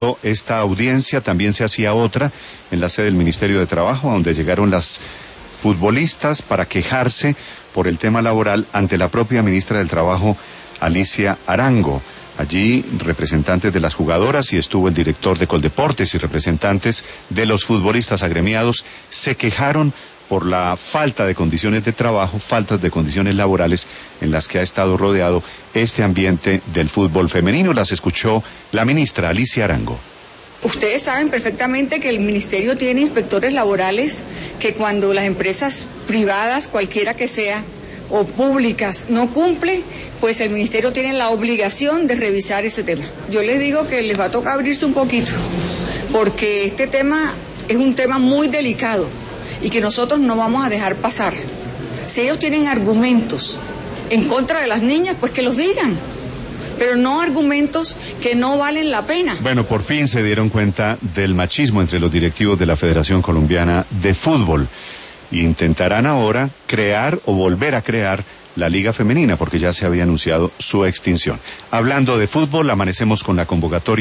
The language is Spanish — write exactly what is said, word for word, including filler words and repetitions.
Esta audiencia también se hacía otra en la sede del Ministerio de Trabajo, donde llegaron las futbolistas para quejarse por el tema laboral ante la propia ministra del Trabajo, Alicia Arango. Allí representantes de las jugadoras y estuvo el director de Coldeportes y representantes de los futbolistas agremiados se quejaron por la falta de condiciones de trabajo, faltas de condiciones laborales en las que ha estado rodeado este ambiente del fútbol femenino. Las escuchó la ministra Alicia Arango. Ustedes saben perfectamente que el ministerio tiene inspectores laborales que cuando las empresas privadas, cualquiera que sea, o públicas, no cumple, pues el ministerio tiene la obligación de revisar ese tema. Yo les digo que les va a tocar abrirse un poquito, porque este tema es un tema muy delicado y que nosotros no vamos a dejar pasar. Si ellos tienen argumentos en contra de las niñas, pues que los digan, pero no argumentos que no valen la pena. Bueno, por fin se dieron cuenta del machismo entre los directivos de la Federación Colombiana de Fútbol. Intentarán ahora crear o volver a crear la Liga Femenina, porque ya se había anunciado su extinción. Hablando de fútbol, amanecemos con la convocatoria